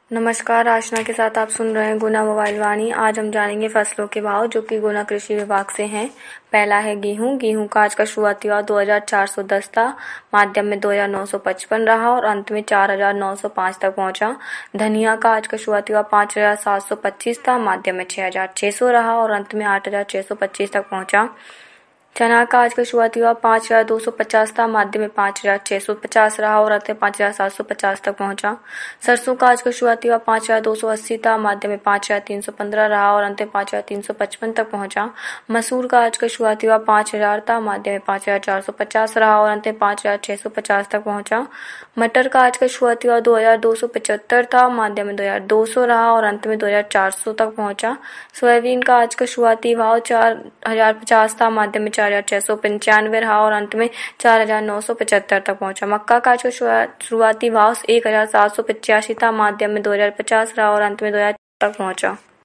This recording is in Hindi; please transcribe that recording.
नमस्कार, आशना के साथ आप सुन रहे हैं गुना मोबाइल वाणी। आज हम जानेंगे फसलों के भाव जो कि गुना कृषि विभाग से हैं। पहला है गेहूं का आज का शुरुआती भाव 2410 था, माध्यम में 2955 रहा और अंत में 4905 तक पहुंचा। धनिया का आज का शुरुआती भाव 5725 था, माध्यम में 6600 रहा और अंत में 8625 तक पहुंचा। चना का आज का शुरुआती भाव 5250 था, माध्यम में 5650 रहा और अंत में 5750 तक पहुंचा। सरसों का आज का शुरुआती भाव 5280 था, माध्यम में 5315 रहा और अंत में 5355 तक पहुंचा। मसूर का आज का शुरुआती भाव 5000 था, माध्यम में 5450 रहा और अंत में 5650 तक पहुंचा। मटर का आज का शुरुआती भाव 2275 था, माध्यम में 2200 रहा और अंत में 2400 तक पहुंचा। सोयाबीन का आज का शुरुआती भाव 4050 था, माध्यम में 4695 रहा और अंत में 4975 तक पहुंचा। मक्का का आज का शुरुआती भाव 1785 था, माध्यम में 2050 रहा और अंत में 2000 तक पहुंचा।